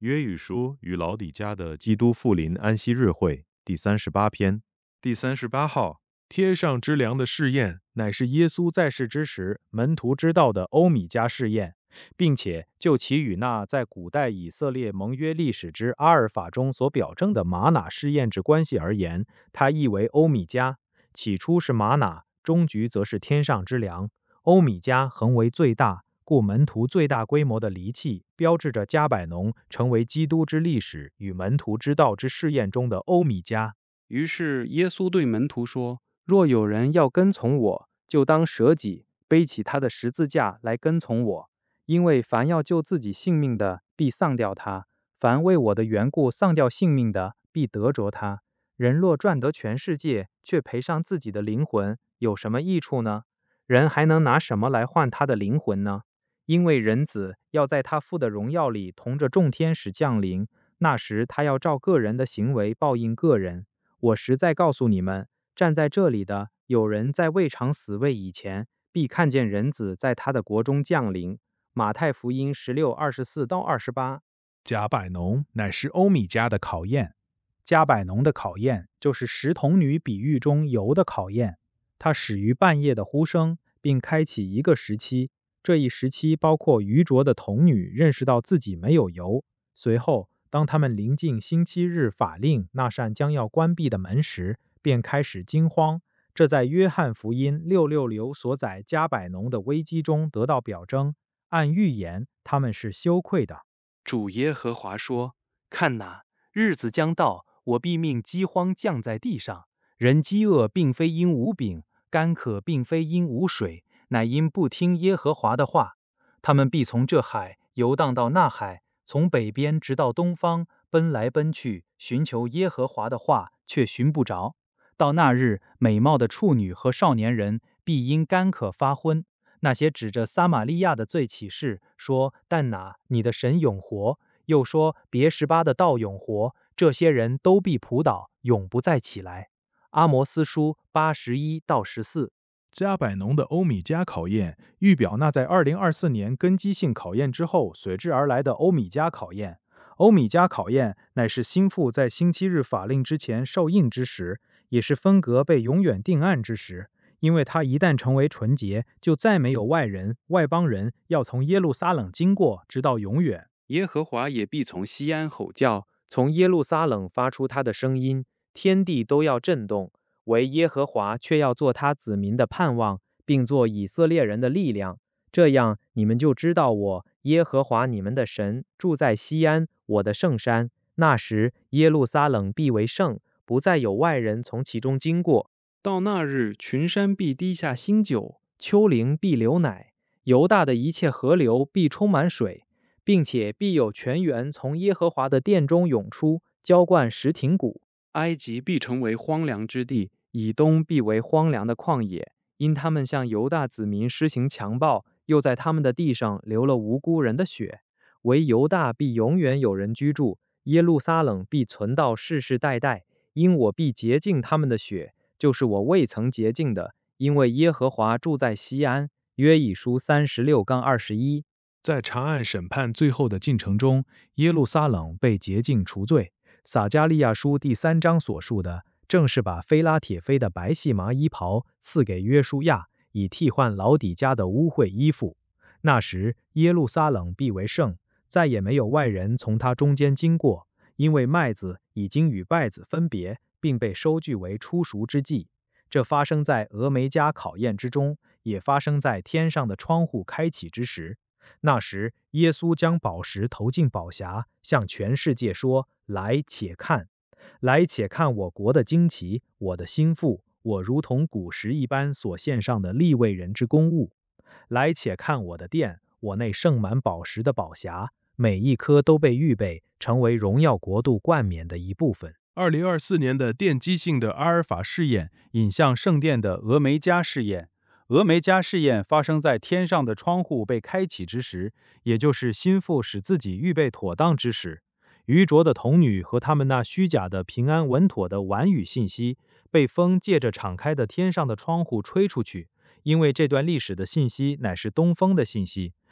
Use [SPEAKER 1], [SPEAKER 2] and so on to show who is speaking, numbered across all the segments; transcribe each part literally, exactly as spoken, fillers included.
[SPEAKER 1] 约珥书与老底嘉的基督复临安息日会第三十八篇第三十八号，天上之粮的试验，乃是耶稣在世之时门徒知道的欧米迦试验，并且就其与那在古代以色列盟约历史之阿尔法中所表征的玛瑙试验之关系而言，它译为欧米迦。起初是玛瑙，终局则是天上之粮。欧米迦恒为最大，故门徒最大规模的离弃，标志着加百农成为基督之历史与门徒之道之试验中的欧米迦。
[SPEAKER 2] 于是耶稣对门徒说：若有人要跟从我，就当舍己，背起他的十字架来跟从我。因为凡要救自己性命的，必丧掉他；凡为我的缘故丧掉性命的，必得着他。人若赚得全世界，却赔上自己的灵魂，有什么益处呢？人还能拿什么来换他的灵魂呢？因为人子要在他父的荣耀里同着众天使降临，那时他要照个人的行为报应个人。我实在告诉你们，站在这里的有人在未尝死位以前，必看见人子在他的国中降临。马太福音十六二十四到二十八。
[SPEAKER 3] 加百农乃是欧米迦的考验。加百农的考验就是十童女比喻中油的考验，它始于半夜的呼声，并开启一个时期。这一时期包括愚拙的童女认识到自己没有油，随后当他们临近星期日法令那扇将要关闭的门时，便开始惊慌。这在约翰福音六六六所载加百农的危机中得到表征。按预言，他们是羞愧的。
[SPEAKER 2] 主耶和华说：看哪，日子将到，我必命饥荒降在地上。人饥饿并非因无饼，干渴并非因无水，乃因不听耶和华的话。他们必从这海游荡到那海，从北边直到东方，奔来奔去，寻求耶和华的话，却寻不着。到那日，美貌的处女和少年人必因干渴发昏。那些指着撒玛利亚的罪起誓，说：但哪，你的神永活；又说别是巴的道永活。这些人都必仆倒，永不再起来。阿摩斯书八十一到十四。
[SPEAKER 3] 加百农的欧米迦考验，预表那在二零二四年根基性考验之后随之而来的欧米迦考验。欧米迦考验乃是心腹在星期日法令之前受印之时，也是分隔被永远定案之时。因为他一旦成为纯洁，就再没有外人、外邦人要从耶路撒冷经过，直到永远。
[SPEAKER 2] 耶和华也必从西安吼叫，从耶路撒冷发出他的声音，天地都要震动。唯耶和华却要做他子民的盼望，并做以色列人的力量。这样，你们就知道我耶和华你们的神住在西安，我的圣山。那时，耶路撒冷必为圣，不再有外人从其中经过。到那日，群山必滴下新酒，丘陵必流奶，犹大的一切河流必充满水，并且必有泉源从耶和华的殿中涌出，浇灌石亭谷。埃及必成为荒凉之地，以东必为荒凉的旷野，因他们向犹大子民施行强暴，又在他们的地上流了无辜人的血。唯犹大必永远有人居住，耶路撒冷必存到世世代代，因我必洁净他们的血，就是我未曾洁净的，因为耶和华住在西安。约珥书三十六杠二十一。
[SPEAKER 3] 在查案审判最后的进程中，耶路撒冷被洁净除罪。撒迦利亚书第三章所述的，正是把非拉铁非的白细麻衣袍赐给约书亚，以替换老底嘉的污秽衣服。那时，耶路撒冷必为圣，再也没有外人从他中间经过，因为麦子已经与稗子分别，并被收据为初熟之际。这发生在俄梅迦考验之中，也发生在天上的窗户开启之时。那时，耶稣将宝石投进宝匣，向全世界说：来且看，来且看我国的旌旗，我的心腹，我如同古时一般所献上的利未人之公物。来且看我的殿，我内盛满宝石的宝匣，每一颗都被预备，成为荣耀国度冠冕的一部分。
[SPEAKER 1] 二零二四年的奠基性的阿尔法试验，引向圣殿的俄梅迦试验。俄梅迦试验发生在天上的窗户被开启之时，也就是心腹使自己预备妥当之时。愚拙的童女和他们那虚假的平安稳妥的婉语信息，被风借着敞开的天上的窗户吹出去，因为这段历史的信息乃是东风的信息。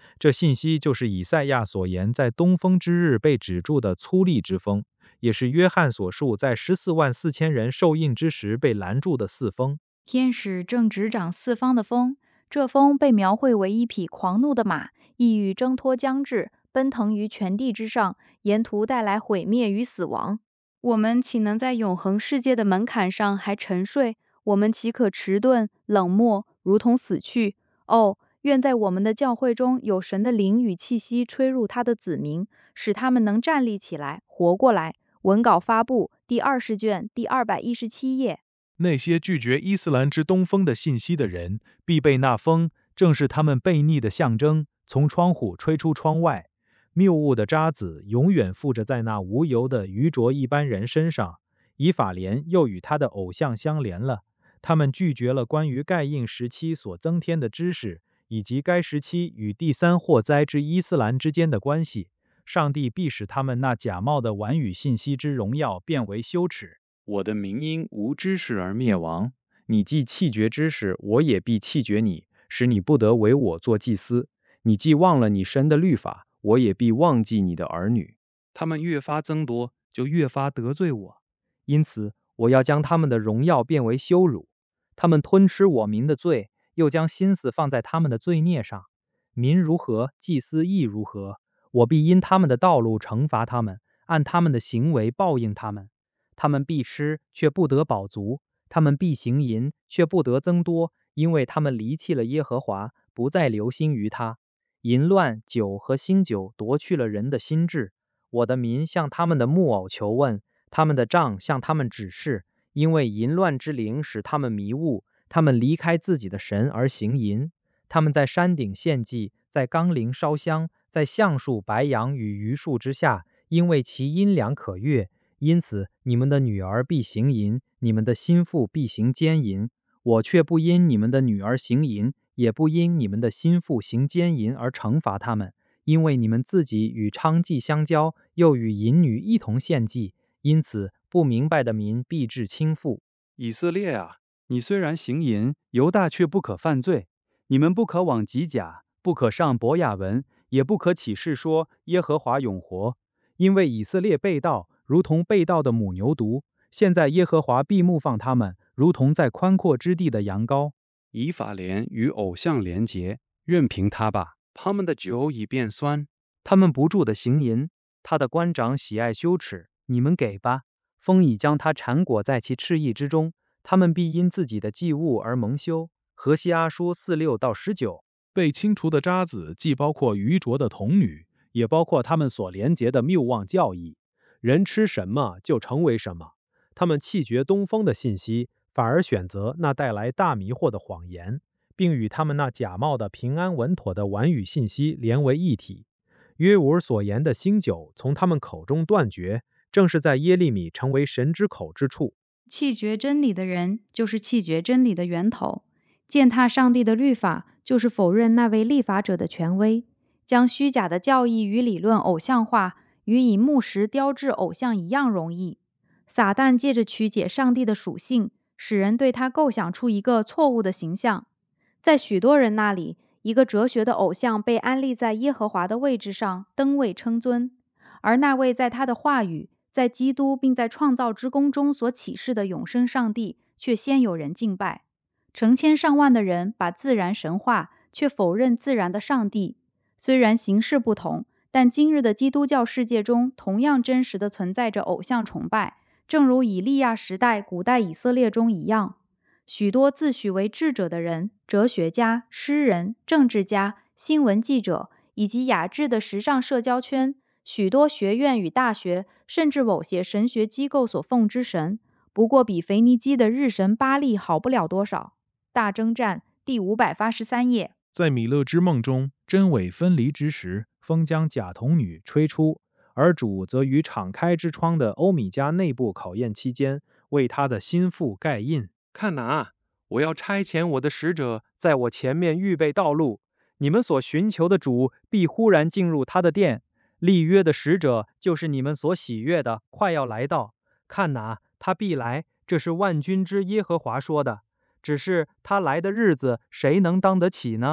[SPEAKER 3] 这信息就是以赛亚所言在东风之日被指住的粗粝之风，也是约翰所述在十四万四千人受印之时被拦住的四风。
[SPEAKER 4] 天使正执掌四方的风，这风被描绘为一匹狂怒的马，意欲挣脱将至，奔腾于全地之上，沿途带来毁灭与死亡。我们岂能在永恒世界的门槛上还沉睡？我们岂可迟钝、冷漠，如同死去？哦，愿在我们的教会中有神的灵与气息吹入他的子民，使他们能站立起来，活过来。文稿发布，第二十卷，第二百一十七页。
[SPEAKER 3] 那些拒绝伊斯兰之东风的信息的人，必被那风，正是他们悖逆的象征，从窗户吹出窗外。谬误的渣滓永远附着在那无油的愚拙一般人身上。以法莲又与他的偶像相连了。他们拒绝了关于盖印时期所增添的知识，以及该时期与第三祸灾之伊斯兰之间的关系。上帝必使他们那假冒的婉语信息之荣耀变为羞耻。
[SPEAKER 2] 我的民因无知识而灭亡。你既弃绝知识，我也必弃绝你，使你不得为我做祭司。你既忘了你神的律法，我也必忘记你的儿女。他们越发增多，就越发得罪我，因此我要将他们的荣耀变为羞辱。他们吞吃我民的罪，又将心思放在他们的罪孽上。民如何，祭司亦如何。我必因他们的道路惩罚他们，按他们的行为报应他们。他们必吃，却不得饱足；他们必行淫，却不得增多，因为他们离弃了耶和华，不再留心于他。淫乱、酒和新酒夺去了人的心智。我的民向他们的木偶求问，他们的杖向他们指示，因为淫乱之灵使他们迷雾，他们离开自己的神而行淫。他们在山顶献祭，在冈陵烧香，在橡树、白杨与榆树之下，因为其阴凉可悦。因此你们的女儿必行淫，你们的心腹必行奸淫。我却不因你们的女儿行淫，也不因你们的心腹行奸淫而惩罚他们，因为你们自己与娼妓相交，又与淫女一同献祭，因此不明白的民必致倾覆。
[SPEAKER 5] 以色列啊，你虽然行淫，犹大却不可犯罪。你们不可往吉甲，不可上伯亚文，也不可起誓说耶和华永活，因为以色列背道，如同背道的母牛犊。现在耶和华必牧放他们，如同在宽阔之地的羊羔。
[SPEAKER 6] 以法莲与偶像连结，任凭他吧。他们的酒已变酸，
[SPEAKER 2] 他们不住的行淫，他的官长喜爱羞耻，你们给吧。风已将他缠裹在其翅翼之中，他们必因自己的祭物而蒙羞。何西阿书四六到十九。
[SPEAKER 3] 被清除的渣滓既包括愚拙的童女，也包括他们所连结的谬妄教义。人吃什么就成为什么。他们弃绝东风的信息，反而选择那带来大迷惑的谎言，并与他们那假冒的平安稳妥的婉语信息连为一体。约吾尔所言的新酒从他们口中断绝，正是在耶利米成为神之口之处。
[SPEAKER 4] 弃绝真理的人，就是弃绝真理的源头。践踏上帝的律法，就是否认那位立法者的权威。将虚假的教义与理论偶像化，与以木石雕制偶像一样容易。撒旦借着曲解上帝的属性，使人对他构想出一个错误的形象。在许多人那里，一个哲学的偶像被安立在耶和华的位置上，登位称尊，而那位在他的话语、在基督并在创造之功中所启示的永生上帝，却先有人敬拜。成千上万的人把自然神化，却否认自然的上帝。虽然形式不同，但今日的基督教世界中同样真实地存在着偶像崇拜，正如以利亚时代古代以色列中一样。许多自诩为智者的人，哲学家、诗人、政治家、新闻记者，以及雅致的时尚社交圈，许多学院与大学，甚至某些神学机构所奉之神，不过比腓尼基的日神巴利好不了多少。大征战第五百八十三页。
[SPEAKER 3] 在米勒之梦中，真伪分离之时，风将假童女吹出，而主则于敞开之窗的欧米迦内部考验期间，为他的心腹盖印。
[SPEAKER 5] 看哪，我要差遣我的使者在我前面预备道路，你们所寻求的主必忽然进入他的殿。立约的使者就是你们所喜悦的，快要来到。看哪，他必来，这是万军之耶和华说的。只是他来的日子，谁能当得起呢？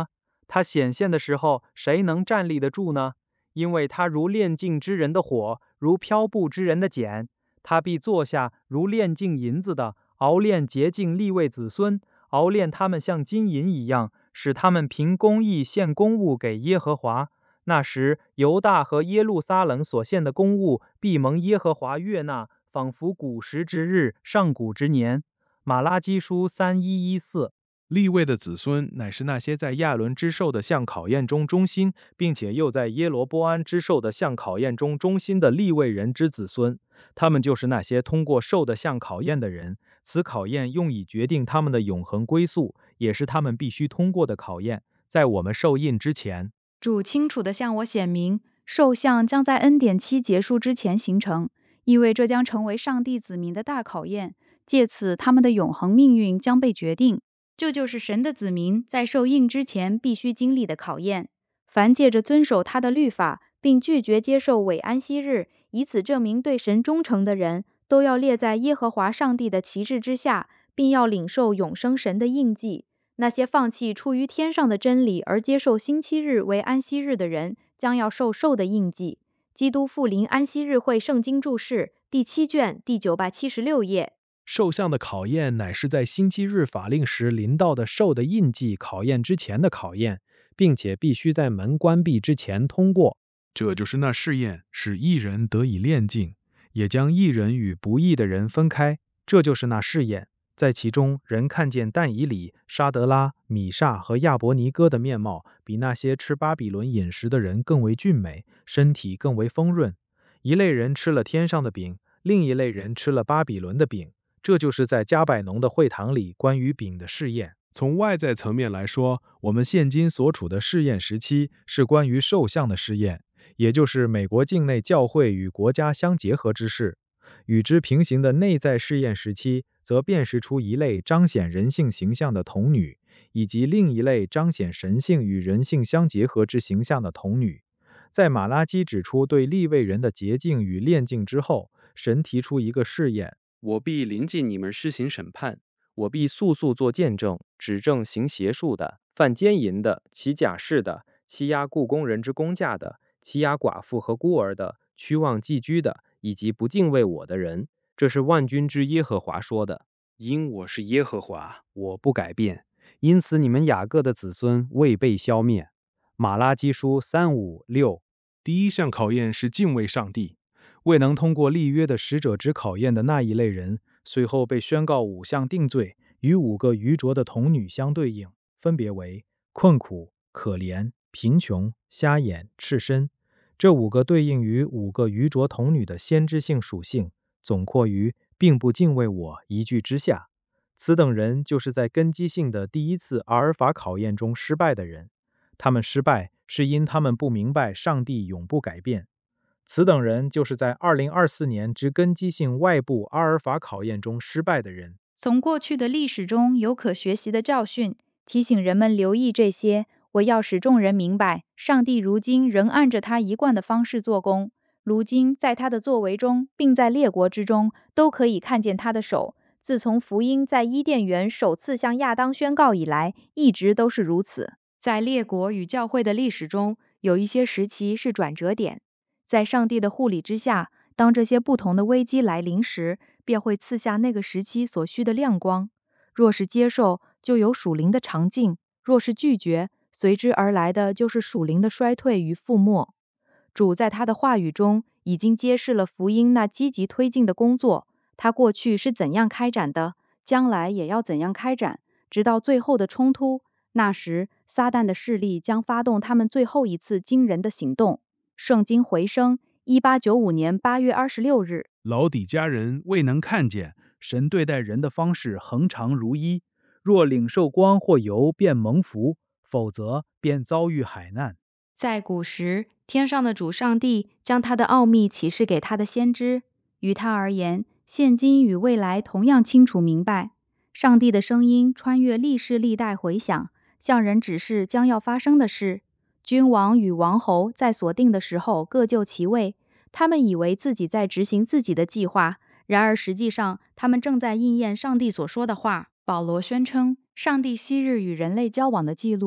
[SPEAKER 5] 他显现的时候，谁能站立得住呢？因为他如炼净之人的火，如漂布之人的碱。他必坐下，如炼净银子的，熬炼洁净利未子孙，熬炼他们像金银一样，使他们凭公义献公物给耶和华。那时，犹大和耶路撒冷所献的公物必蒙耶和华悦纳，仿佛古时之日，上古之年。马拉基书三一一四。
[SPEAKER 1] 利未的子孙乃是那些在亚伦之受的像考验中忠心，并且又在耶罗波安之受的像考验中忠心的利未人之子孙。他们就是那些通过受的像考验的人。此考验用以决定他们的永恒归宿，也是他们必须通过的考验。在我们受印之前，
[SPEAKER 4] 主清楚地向我显明，受像将在恩典期结束之前形成，意味这将成为上帝子民的大考验，借此他们的永恒命运将被决定。这就是神的子民在受印之前必须经历的考验。凡借着遵守他的律法，并拒绝接受伪安息日，以此证明对神忠诚的人，都要列在耶和华上帝的旗帜之下，并要领受永生神的印记。那些放弃出于天上的真理而接受星期日为安息日的人，将要受兽的印记。基督复临安息日会圣经注释第七卷第九百七十六页。
[SPEAKER 3] 受像的考验乃是在星期日法令时临到的兽的印记考验之前的考验，并且必须在门关闭之前通过。
[SPEAKER 1] 这就是那试验，使义人得以炼净，也将义人与不义的人分开。
[SPEAKER 3] 这就是那试验，在其中人看见但以理、沙德拉、米煞和亚伯尼哥的面貌比那些吃巴比伦饮食的人更为俊美，身体更为丰润。一类人吃了天上的饼，另一类人吃了巴比伦的饼。这就是在加百农的会堂里关于饼的试验。
[SPEAKER 1] 从外在层面来说，我们现今所处的试验时期是关于受像的试验，也就是美国境内教会与国家相结合之事。与之平行的内在试验时期，则辨识出一类彰显人性形象的童女，以及另一类彰显神性与人性相结合之形象的童女。在马拉基指出对利未人的洁净与炼净之后，神提出一个试验：
[SPEAKER 2] 我必临近你们施行审判，我必速速做见证，指证行邪术的、犯奸淫的、起假誓的、欺压雇工人之工价的、欺压寡妇和孤儿的、屈望寄居的，以及不敬畏我的人。这是万军之耶和华说的。
[SPEAKER 5] 因我是耶和华，我不改变，因此你们雅各的子孙未被消灭。马拉基书三五六。
[SPEAKER 1] 第一项考验是敬畏上帝。
[SPEAKER 3] 未能通过立约的使者之考验的那一类人，随后被宣告五项定罪，与五个愚拙的童女相对应，分别为困苦、可怜、贫穷、瞎眼、赤身。这五个对应于五个愚拙童女的先知性属性，总括于并不敬畏我一句之下。此等人就是在根基性的第一次阿尔法考验中失败的人，他们失败是因他们不明白上帝永不改变。此等人就是在二零二四年之根基性外部阿尔法考验中失败的人。
[SPEAKER 4] 从过去的历史中有可学习的教训，提醒人们留意这些。我要使众人明白，上帝如今仍按着他一贯的方式做工。如今在他的作为中，并在列国之中，都可以看见他的手。自从福音在伊甸园首次向亚当宣告以来，一直都是如此。在列国与教会的历史中，有一些时期是转折点。在上帝的护理之下，当这些不同的危机来临时，便会赐下那个时期所需的亮光。若是接受，就有属灵的长进；若是拒绝，随之而来的就是属灵的衰退与覆没。主在他的话语中已经揭示了福音那积极推进的工作，他过去是怎样开展的，将来也要怎样开展，直到最后的冲突。那时，撒旦的势力将发动他们最后一次惊人的行动。圣经回声，一八九五年八月二十六日。
[SPEAKER 3] 老底嘉人未能看见神对待人的方式恒常如一，若领受光或油便蒙福，否则便遭遇海难。
[SPEAKER 4] 在古时，天上的主上帝将他的奥秘启示给他的先知，于他而言，现今与未来同样清楚明白。上帝的声音穿越历世历代回响，向人指示将要发生的事。君王与王侯在所定的时候各就其位，他们以为自己在执行自己的计划，然而实际上他们正在应验上帝所说的话。保罗宣称，上帝昔日与人类交往的记录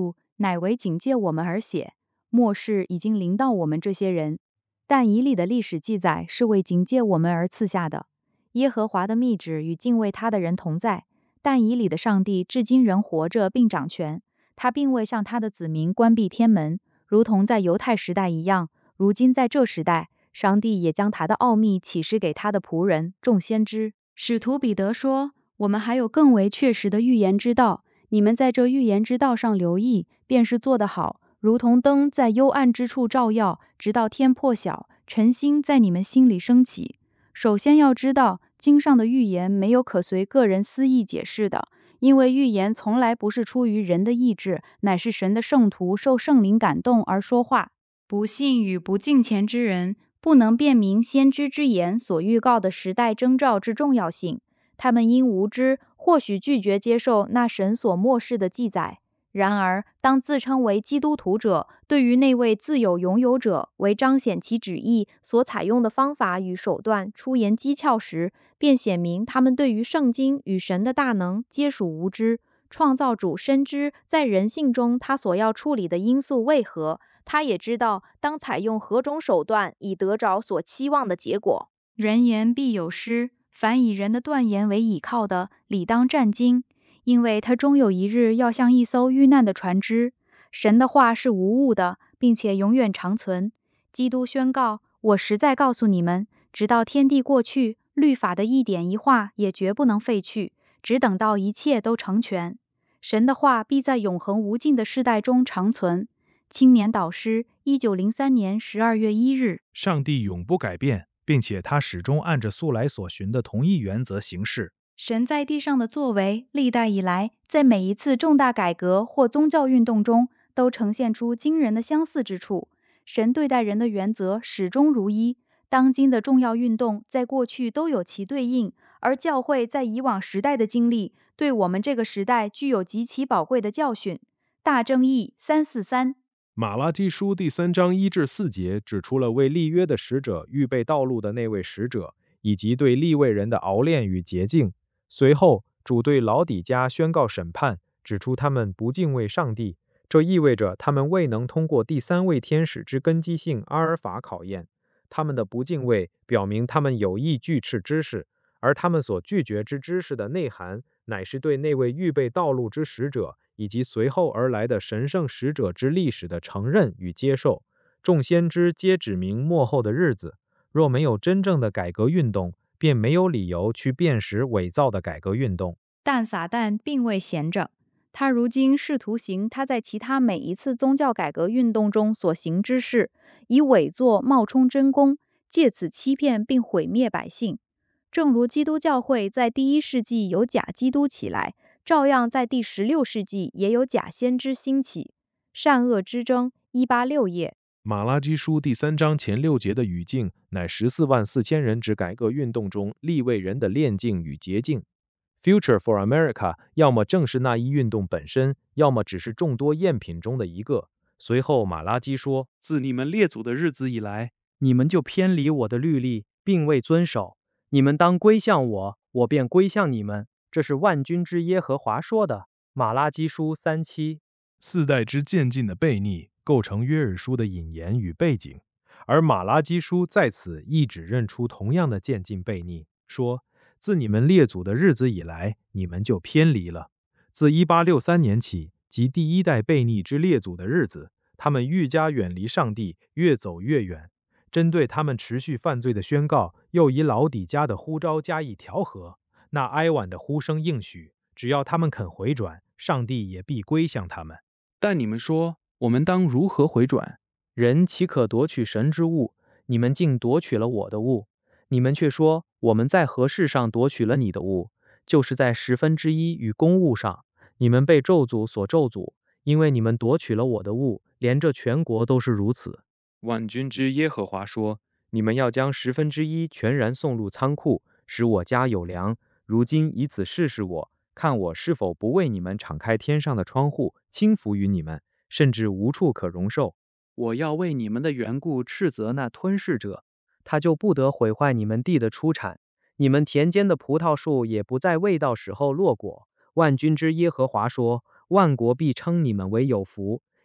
[SPEAKER 4] 乃为警戒我们而写。末世已经临到我们这些人，但以理的历史记载是为警戒我们而赐下的。耶和华的密旨与敬畏他的人同在，但以理的上帝至今仍活着并掌权，他并未向他的子民关闭天门，如同在犹太时代一样。如今在这时代，上帝也将他的奥秘启示给他的仆人众先知。使徒彼得说，我们还有更为确实的预言之道，你们在这预言之道上留意，便是做得好，如同灯在幽暗之处照耀，直到天破晓，晨星在你们心里升起。首先要知道，经上的预言没有可随个人私意解释的，因为预言从来不是出于人的意志，乃是神的圣徒受圣灵感动而说话。不信与不敬虔之人不能辨明先知之言所预告的时代征兆之重要性，他们因无知或许拒绝接受那神所漠视的记载。然而，当自称为基督徒者对于那位自有拥有者为彰显其旨意所采用的方法与手段出言讥诮时，便显明他们对于圣经与神的大能皆属无知。创造主深知在人性中他所要处理的因素为何，他也知道当采用何种手段以得着所期望的结果。人言必有失，凡以人的断言为倚靠的，理当战惊，因为他终有一日要像一艘遇难的船只。神的话是无误的，并且永远长存。基督宣告，我实在告诉你们，直到天地过去，律法的一点一画也绝不能废去，只等到一切都成全。神的话必在永恒无尽的世代中长存。青年导师，一九零三年十二月一日。
[SPEAKER 3] 上帝永不改变，并且他始终按着素来所循的同一原则行事。
[SPEAKER 4] 神在地上的作为，历代以来，在每一次重大改革或宗教运动中，都呈现出惊人的相似之处。神对待人的原则始终如一。当今的重要运动在过去都有其对应，而教会在以往时代的经历，对我们这个时代具有极其宝贵的教训。大正义三四三。
[SPEAKER 1] 马拉基书第三章一至四节指出了为立约的使者预备道路的那位使者，以及对利未人的熬炼与洁净。随后，主对老底嘉宣告审判，指出他们不敬畏上帝，这意味着他们未能通过第三位天使之根基性阿尔法考验。他们的不敬畏表明他们有意拒斥知识，而他们所拒绝之知识的内涵，乃是对那位预备道路之使者以及随后而来的神圣使者之历史的承认与接受。众先知皆指明末后的日子，若没有真正的改革运动，便没有理由去辨识伪造的改革运动。
[SPEAKER 4] 但撒旦并未闲着，他如今试图行他在其他每一次宗教改革运动中所行之事，以伪作冒充真功，借此欺骗并毁灭百姓。正如基督教会在第一世纪有假基督起来，照样在第十六世纪也有假先知兴起。善恶之争一八六页。
[SPEAKER 1] 马拉基书第三章前六节的语境，乃十四万四千人之改革运动中利未人的炼净与洁净。Future for America 要么正是那一运动本身，要么只是众多赝品中的一个。随后马拉基说，
[SPEAKER 5] 自你们列祖的日子以来，你们就偏离我的律例，并未遵守。你们当归向我，我便归向你们。这是万军之耶和华说的。马拉基书三七。
[SPEAKER 3] 四代之渐进的悖逆构成约珥书的引言与背景，而马拉基书在此亦指认出同样的渐进悖逆，说自你们列祖的日子以来，你们就偏离了。自一八六三年起，即第一代悖逆之列祖的日子，他们愈加远离上帝，越走越远。针对他们持续犯罪的宣告，又以老底嘉的呼召加以调和。那哀婉的呼声应许，只要他们肯回转，上帝也必归向他们。
[SPEAKER 6] 但你们说，我们当如何回转？
[SPEAKER 5] 人岂可夺取神之物？你们竟夺取了我的物。你们却说，我们在何事上夺取了你的物？就是在十分之一与公物上。你们被咒诅所咒诅，因为你们夺取了我的物，连这全国都是如此。
[SPEAKER 2] 万军之耶和华说，你们要将十分之一全然送入仓库，使我家有粮。如今以此试试我，看我是否不为你们敞开天上的窗户，倾福于你们，甚至无处可容受。
[SPEAKER 5] 我要为你们的缘故斥责那吞噬者，他就不得毁坏你们地的出产，你们田间的葡萄树也不在未到时候落果。万军之耶和华说，万国必称你们为有福，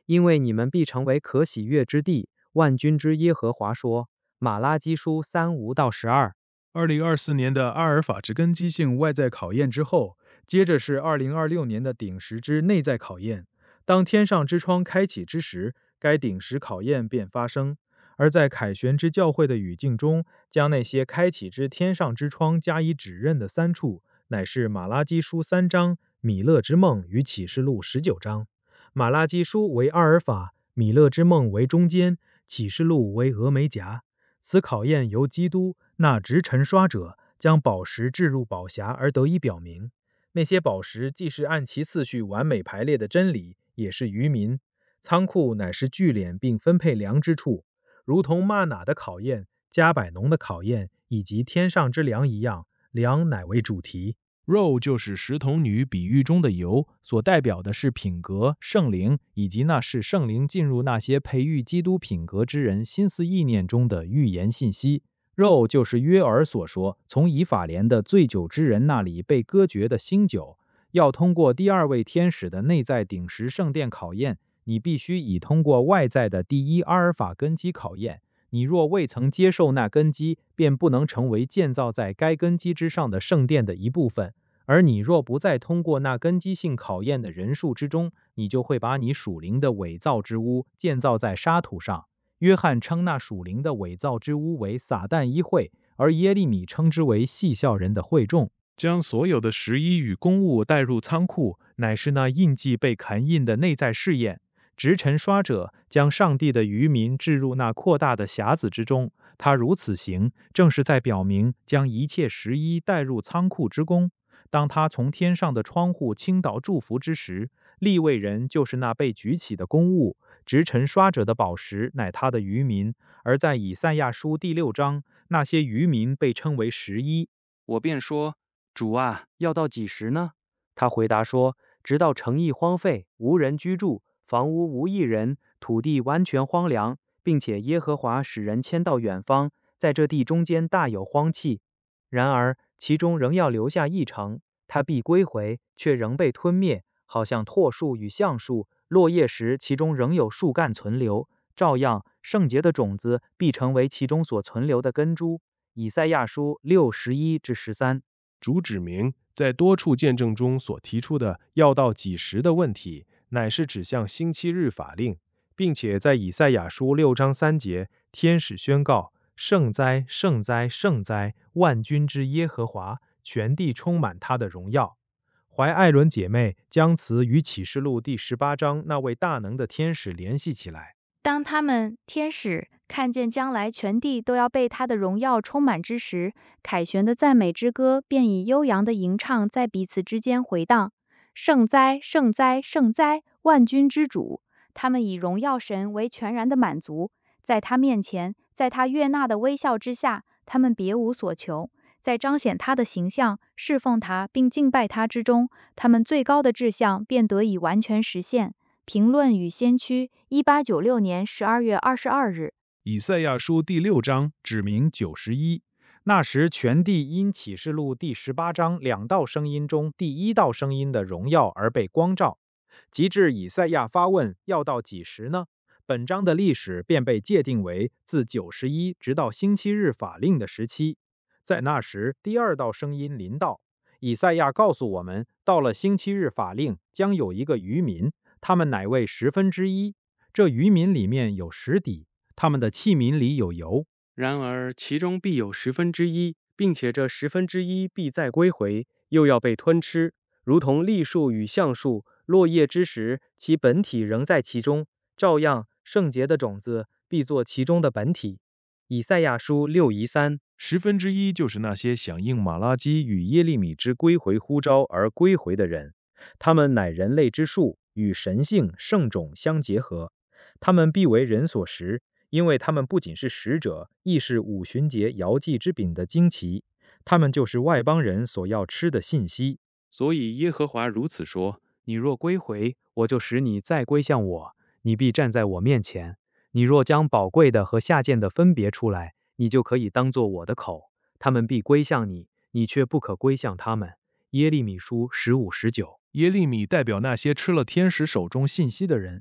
[SPEAKER 2] 因为你们必成为可喜悦之地。万军之耶和华说。马拉基书三五到十二。
[SPEAKER 3] 二零二四年的阿尔法之根基性外在考验之后，接着是二零二六年的顶石之内在考验。当天上之窗开启之时，该顶石考验便发生。而在凯旋之教会的语境中，将那些开启之天上之窗加以指认的三处，乃是马拉基书三章、米勒之梦与启示录十九章。马拉基书为阿尔法，米勒之梦为中间，启示录为俄梅夹。此考验由基督那直陈刷者将宝石置入宝匣而得以表明。那些宝石既是按其次序完美排列的真理，也是渔民。仓库乃是聚敛并分配粮之处，如同玛拿的考验、加百农的考验以及天上之粮一样，粮乃为主题。肉就是十童女比喻中的油，所代表的是品格、圣灵，以及那是圣灵进入那些培育基督品格之人心思意念中的预言信息。肉就是约珥所说从以法莲的醉酒之人那里被割绝的新酒。要通过第二位天使的内在顶石圣殿考验，你必须已通过外在的第一阿尔法根基考验。你若未曾接受那根基，便不能成为建造在该根基之上的圣殿的一部分。而你若不再通过那根基性考验的人数之中，你就会把你属灵的伪造之屋建造在沙土上。约翰称那属灵的伪造之屋为撒旦议会，而耶利米称之为戏笑人的会众。将所有的十一与公物带入仓库，乃是那印记被砍印的内在试验。直陈刷者将上帝的渔民置入那扩大的匣子之中，他如此行，正是在表明将一切十一带入仓库之功。当他从天上的窗户倾倒祝福之时，利未人就是那被举起的公物，直陈刷者的宝石乃他的渔民。而在以赛亚书第六章，那些渔民被称为十一。
[SPEAKER 2] 我便说，主啊，要到几时呢？他回答说，直到城邑荒废，无人居住，房屋无一人，土地完全荒凉，并且耶和华使人迁到远方，在这地中间大有荒弃。然而其中仍要留下一城，他必归回，却仍被吞灭，好像拓树与橡树，落叶时其中仍有树干存留。照样，圣洁的种子必成为其中所存留的根株。以赛亚书六十一至十三。
[SPEAKER 1] 主指明，在多处见证中所提出的要到几时的问题，乃是指向星期日法令，并且在以赛亚书六章三节，天使宣告：圣哉，圣哉，圣哉！万军之耶和华，全地充满他的荣耀。怀艾伦姐妹将此与启示录第十八章那位大能的天使联系起来。
[SPEAKER 4] 当他们天使看见将来全地都要被他的荣耀充满之时，凯旋的赞美之歌便以悠扬的吟唱在彼此之间回荡：圣哉，圣哉，圣哉！万军之主！他们以荣耀神为全然的满足，在他面前，在他悦纳的微笑之下，他们别无所求。在彰显他的形象、侍奉他并敬拜他之中，他们最高的志向便得以完全实现。评论与先驱，一八九六年十二月二十二日。
[SPEAKER 3] 以赛亚书第六章指明九十一。那时全地因启示录第十八章两道声音中第一道声音的荣耀而被光照。及至以赛亚发问要到几时呢？本章的历史便被界定为自九十一直到星期日法令的时期。在那时，第二道声音临到。以赛亚告诉我们，到了星期日法令，将有一个渔民，他们乃为十分之一。这渔民里面有十底，他们的器皿里有油。
[SPEAKER 6] 然而其中必有十分之一，并且这十分之一必再归回，又要被吞吃，如同栗树与橡树落叶之时，其本体仍在其中。照样，圣洁的种子必作其中的本体。以赛亚书六一三。
[SPEAKER 1] 十分之一就是那些响应马拉基与耶利米之归回呼召而归回的人，他们乃人类之数，与神性圣种相结合。他们必为人所食，因为他们不仅是使者，亦是五旬节摇祭之饼的旌旗。他们就是外邦人所要吃的信息。
[SPEAKER 6] 所以耶和华如此说：
[SPEAKER 2] 你若归回，我就使你再归向我，你必站在我面前。你若将宝贵的和下贱的分别出来，你就可以当作我的口。他们必归向你，你却不可归向他们。耶利米书十五十九。
[SPEAKER 3] 耶利米代表那些吃了天使手中信息的人。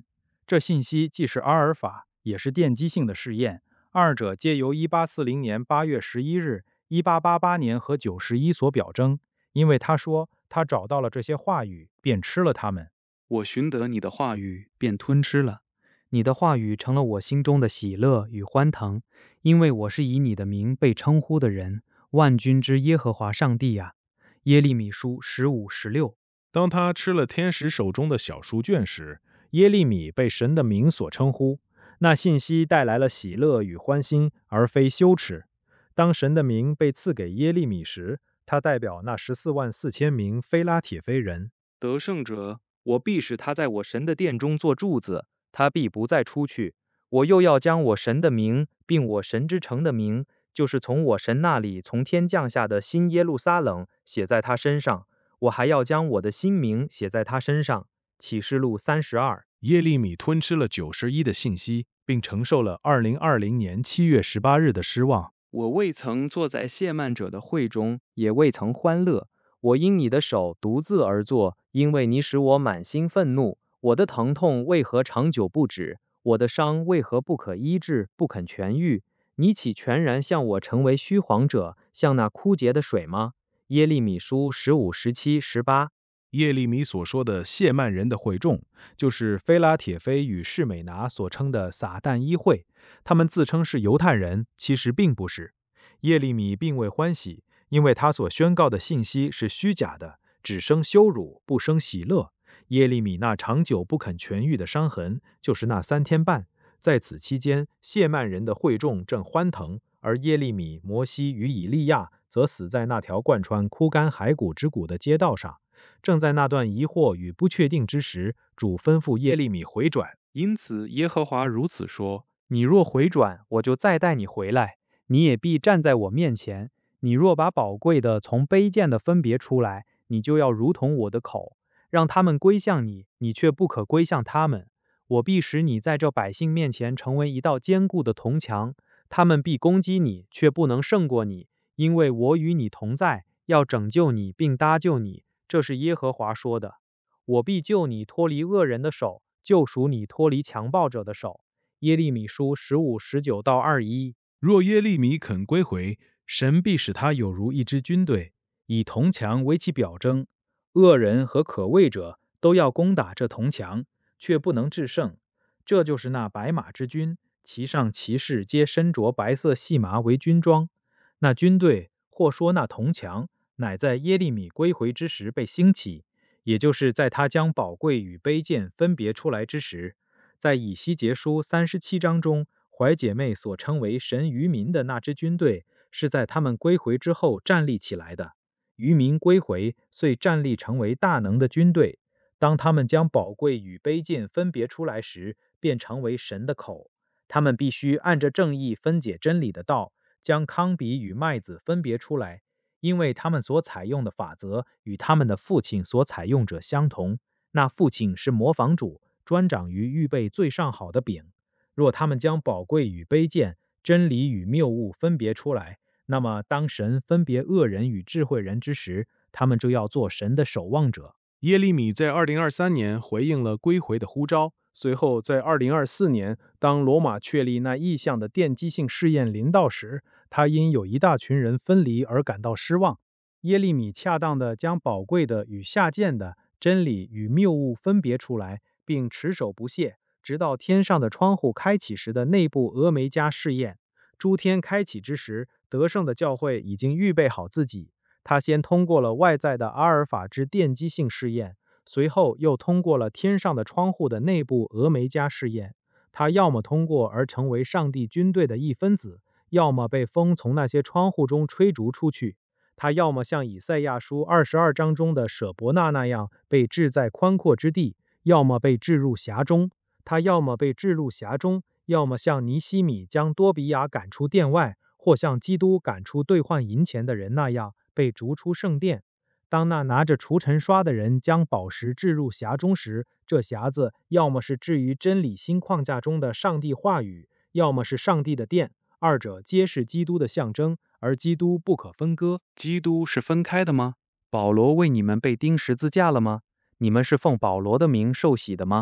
[SPEAKER 3] 这信息既是阿尔法，也是奠基性的试验，二者皆由一八四零年八月十一日、一八八八年和九十一所表征。因为他说他找到了这些话语，便吃了它们。
[SPEAKER 7] 我寻得你的话语，便吞吃了。
[SPEAKER 2] 你的话语成了我心中的喜乐与欢腾，因为我是以你的名被称呼的人，万军之耶和华上帝呀。耶利米书十五、十六。
[SPEAKER 1] 当他吃了天使手中的小书卷时，耶利米被神的名所称呼，那信息带来了喜乐与欢欣，而非羞耻。当神的名被赐给耶利米时，他代表那十四万四千名非拉铁非人。
[SPEAKER 2] 得胜者，我必使他在我神的殿中做柱子，他必不再出去。我又要将我神的名，并我神之城的名，就是从我神那里从天降下的新耶路撒冷，写在他身上。我还要将我的新名写在他身上。启示录三十二。
[SPEAKER 1] 耶利米吞吃了九十一的信息，并承受了二零二零年七月十八日的失望。
[SPEAKER 2] 我未曾坐在亵慢者的会中，也未曾欢乐。我因你的手独自而坐，因为你使我满心愤怒。我的疼痛为何长久不止？我的伤为何不可医治，不肯痊愈？你岂全然向我成为虚谎者，像那枯竭的水吗？耶利米书十五、十七、十八。
[SPEAKER 1] 耶利米所说的谢曼人的会众，就是菲拉铁菲与士美拿所称的撒旦议会。他们自称是犹太人，其实并不是。耶利米并未欢喜，因为他所宣告的信息是虚假的，只生羞辱，不生喜乐。耶利米那长久不肯痊愈的伤痕，就是那三天半。在此期间，谢曼人的会众正欢腾，而耶利米、摩西与以利亚则死在那条贯穿枯干骸骨之谷的街道上。正在那段疑惑与不确定之时，主吩咐耶利米回转。
[SPEAKER 7] 因此耶和华如此说：
[SPEAKER 2] 你若回转，我就再带你回来，你也必站在我面前。你若把宝贵的从卑贱的分别出来，你就要如同我的口，让他们归向你，你却不可归向他们。我必使你在这百姓面前成为一道坚固的铜墙，他们必攻击你，却不能胜过你，因为我与你同在，要拯救你并搭救你。这是耶和华说的。我必救你脱离恶人的手，救赎你脱离强暴者的手。耶利米书十五、十九到二十一。
[SPEAKER 1] 若耶利米肯归回，神必使他有如一支军队，以铜墙为其表征。恶人和可畏者都要攻打这铜墙，却不能制胜。这就是那白马之军，其上骑士皆身着白色细麻为军装。那军队，或说那铜墙，乃在耶利米归回之时被兴起，也就是在他将宝贵与卑贱分别出来之时。在以西结书三十七章中，怀姐妹所称为神渔民的那支军队，是在他们归回之后站立起来的。渔民归回，遂站立成为大能的军队。当他们将宝贵与卑贱分别出来时，便成为神的口。他们必须按着正义分解真理的道，将糠秕与麦子分别出来，因为他们所采用的法则与他们的父亲所采用者相同。那父亲是模仿主，专长于预备最上好的饼。若他们将宝贵与卑贱、真理与谬误分别出来，那么当神分别恶人与智慧人之时，他们就要做神的守望者。耶利米在二零二三年回应了归回的呼召，随后在二零二四年，当罗马确立那意象的奠基性试验临到时，他因有一大群人分离而感到失望。耶利米恰当地将宝贵的与下贱的、真理与谬误分别出来，并持守不懈，直到天上的窗户开启时的内部俄梅加试验。诸天开启之时，得胜的教会已经预备好自己。他先通过了外在的阿尔法之奠基性试验，随后又通过了天上的窗户的内部俄梅加试验。他要么通过而成为上帝军队的一分子，要么被风从那些窗户中吹逐出去。他要么像以赛亚书二十二章中的舍伯纳那样被置在宽阔之地，要么被置入匣中。他要么被置入匣中，要么像尼希米将多比亚赶出殿外，或像基督赶出兑换银钱的人那样被逐出圣殿。当那拿着除尘刷的人将宝石置入匣中时，这匣子要么是置于真理新框架中的上帝话语，要么是上帝的殿，二者皆是基督的象征，而基督不可分割。
[SPEAKER 7] 基督是分开的吗？
[SPEAKER 2] 保罗为你们被钉十字架了吗？你们是奉保罗的名受洗的吗？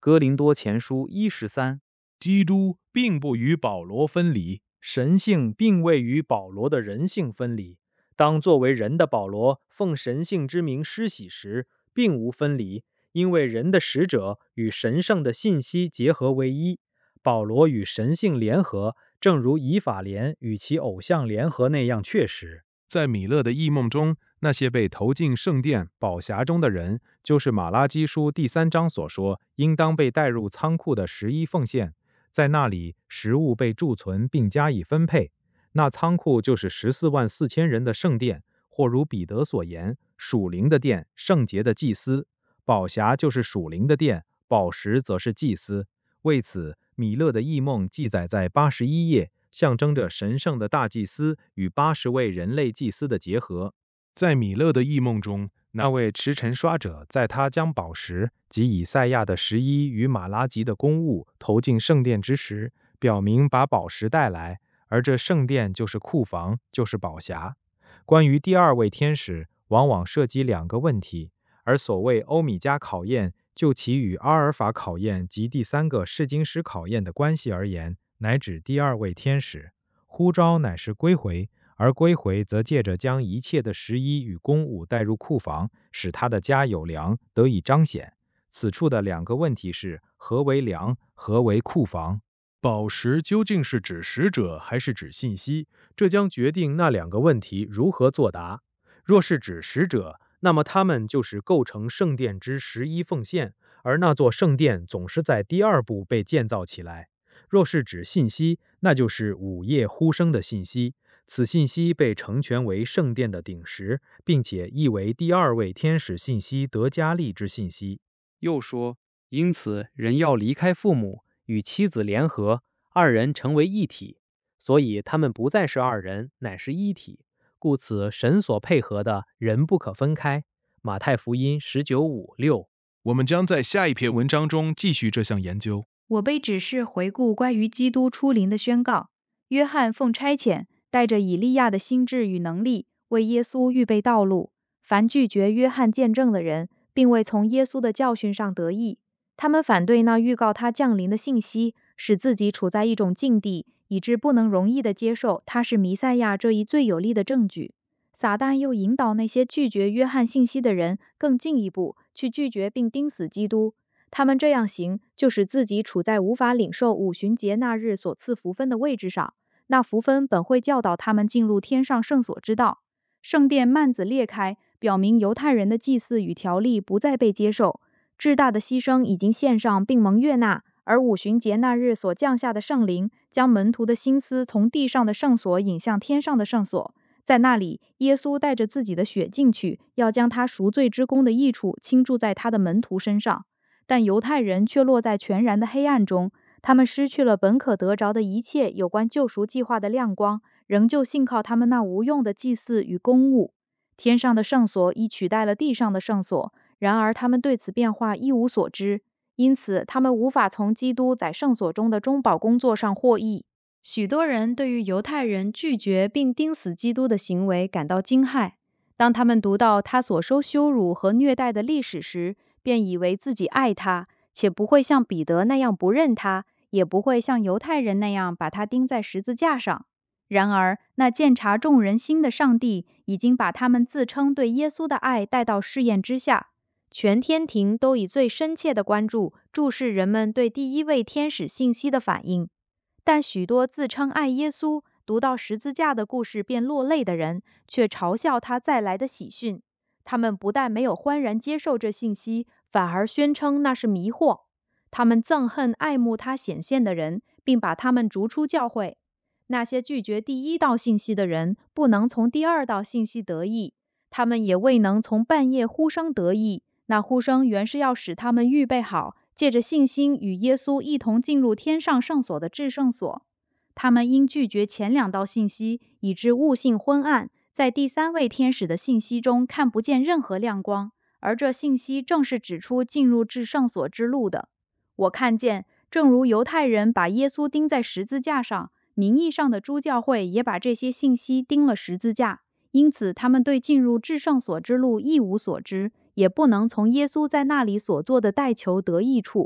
[SPEAKER 2] 哥林多前书一十三。
[SPEAKER 3] 基督并不与保罗分离，神性并未与保罗的人性分离。当作为人的保罗奉神性之名施洗时，并无分离，因为人的使者与神圣的信息结合为一。保罗与神性联合，正如以法莲与其偶像联合那样确实。
[SPEAKER 1] 在米勒的异梦中，那些被投进圣殿宝匣中的人，就是马拉基书第三章所说应当被带入仓库的十一奉献，在那里食物被贮存并加以分配。那仓库就是十四万四千人的圣殿，或如彼得所言，属灵的殿，圣洁的祭司。宝匣就是属灵的殿，宝石则是祭司。为此，米勒的异梦记载在八十一页，象征着神圣的大祭司与八十位人类祭司的结合。在米勒的异梦中，那位持尘刷者在他将宝石及以赛亚的十一与马拉吉的公物投进圣殿之时，表明把宝石带来，而这圣殿就是库房，就是宝匣。关于第二位天使，往往涉及两个问题，而所谓欧米伽考验，就其与阿尔法考验及第三个试金石考验的关系而言，乃指第二位天使。呼召乃是归回，而归回则借着将一切的十一与公物带入库房，使他的家有粮得以彰显。此处的两个问题是：何为粮，何为库房？宝石究竟是指使者还是指信息？这将决定那两个问题如何作答。若是指使者，那么他们就是构成圣殿之十一奉献，而那座圣殿总是在第二步被建造起来。若是指信息，那就是午夜呼声的信息，此信息被成全为圣殿的顶石，并且译为第二位天使信息得加力之信息。
[SPEAKER 2] 又说，因此人要离开父母，与妻子联合，二人成为一体，所以他们不再是二人，乃是一体。故此神所配合的，人不可分开。马太福音十九五六。
[SPEAKER 1] 我们将在下一篇文章中继续这项研究。
[SPEAKER 4] 我被指示回顾关于基督出临的宣告。约翰奉差遣，带着以利亚的心智与能力，为耶稣预备道路。凡拒绝约翰见证的人，并未从耶稣的教训上得益。他们反对那预告他降临的信息，使自己处在一种境地，以致不能容易地接受他是弥赛亚这一最有力的证据。撒旦又引导那些拒绝约翰信息的人更进一步，去拒绝并钉死基督。他们这样行，就使自己处在无法领受五旬节那日所赐福分的位置上。那福分本会教导他们进入天上圣所之道。圣殿幔子裂开，表明犹太人的祭祀与条例不再被接受，至大的牺牲已经献上并蒙悦纳，而五旬节那日所降下的圣灵，将门徒的心思从地上的圣所引向天上的圣所。在那里，耶稣带着自己的血进去，要将他赎罪之功的益处倾注在他的门徒身上。但犹太人却落在全然的黑暗中，他们失去了本可得着的一切有关救赎计划的亮光，仍旧信靠他们那无用的祭祀与公物。天上的圣所已取代了地上的圣所，然而他们对此变化一无所知，因此他们无法从基督在圣所中的中保工作上获益。许多人对于犹太人拒绝并钉死基督的行为感到惊骇。当他们读到他所受羞辱和虐待的历史时，便以为自己爱他，且不会像彼得那样不认他，也不会像犹太人那样把他钉在十字架上。然而，那鉴察众人心的上帝已经把他们自称对耶稣的爱带到试验之下。全天庭都以最深切的关注注视人们对第一位天使信息的反应。但许多自称爱耶稣、读到十字架的故事便落泪的人，却嘲笑他再来的喜讯。他们不但没有欢然接受这信息，反而宣称那是迷惑。他们憎恨爱慕他显现的人，并把他们逐出教会。那些拒绝第一道信息的人，不能从第二道信息得益，他们也未能从半夜呼声得益。那呼声原是要使他们预备好，借着信心与耶稣一同进入天上圣所的至圣所。他们因拒绝前两道信息，以致悟性昏暗，在第三位天使的信息中看不见任何亮光，而这信息正是指出进入至圣所之路的。我看见，正如犹太人把耶稣钉在十字架上，名义上的诸教会也把这些信息钉了十字架，因此他们对进入至圣所之路一无所知，也不能从耶稣在那里所做的代求得益处。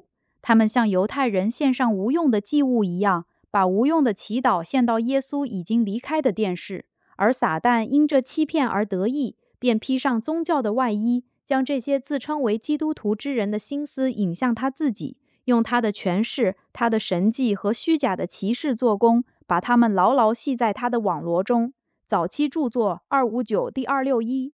[SPEAKER 4] 他们像犹太人献上无用的祭物一样，把无用的祈祷献到耶稣已经离开的殿室。而撒旦因这欺骗而得意，便披上宗教的外衣，将这些自称为基督徒之人的心思引向他自己，用他的权势、他的神迹和虚假的骑士做工，把他们牢牢系在他的网罗中。早期著作二五九第二六一。